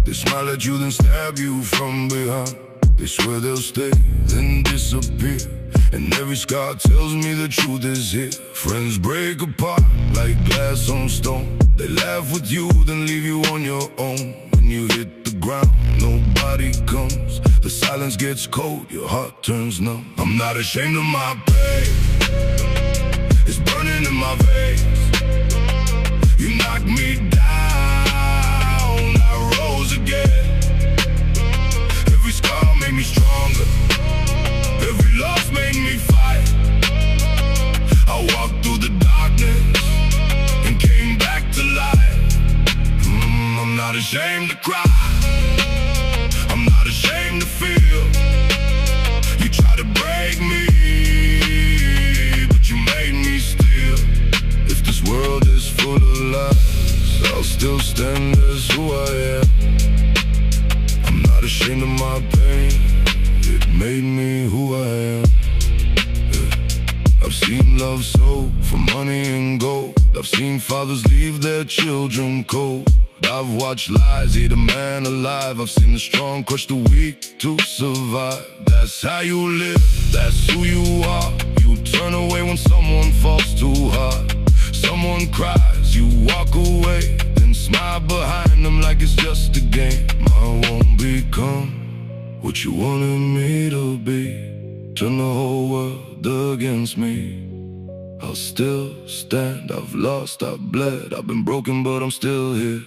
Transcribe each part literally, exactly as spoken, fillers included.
They smile at you, then stab you from behind. They swear they'll stay, then disappear. And every scar tells me the truth is here. Friends break apart like glass on stone. They laugh with you, then leave you on your own. When you hit the ground, nobody comes. The silence gets cold, your heart turns numb. I'm not ashamed of my pain, it's burning in my veins. You knocked me down, I rose again. Every scar made me stronger, every loss made me fight. I walked through the darkness and came back to life. mm, I'm not ashamed to cry, I'm not ashamed to feel. You tried to break me, but you made me still. If this world is full of lies, I'll still stand as who I am. I'm not ashamed of my pain, it made me who I am. Yeah. I've seen love sold for money and gold. I've seen fathers leave their children cold. I've watched lies eat a man alive. I've seen the strong crush the weak to survive. That's how you live, that's who you are. You turn away when someone falls too hard. Someone cries, you walk away, then smile behind them like it's just a game. I won't become what you wanted me to be. Turn the whole world against me, I'll still stand. I've lost, I've bled, I've been broken, but I'm still here.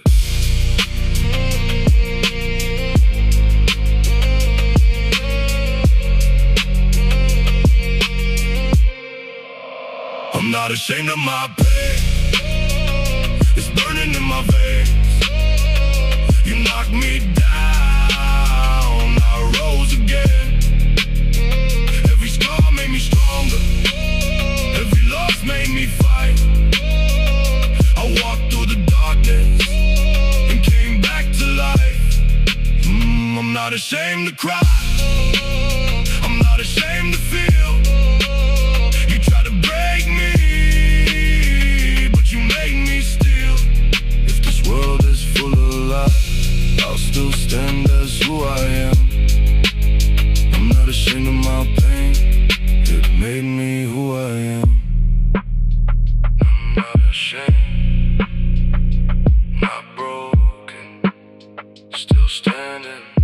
I'm not ashamed of my pain, it's burning in my veins. You knocked me down, I rose again. Every scar made me stronger, every loss made me fight. I walked through the darkness and came back to life. mm, I'm not ashamed to cry, I'm not ashamed to feel. You tried to break me, but you made me still. If this world is full of lies, I'll still stand as who I am. I'm not ashamed of my pain, it made me who I am. I'm not ashamed, not broken, still standing.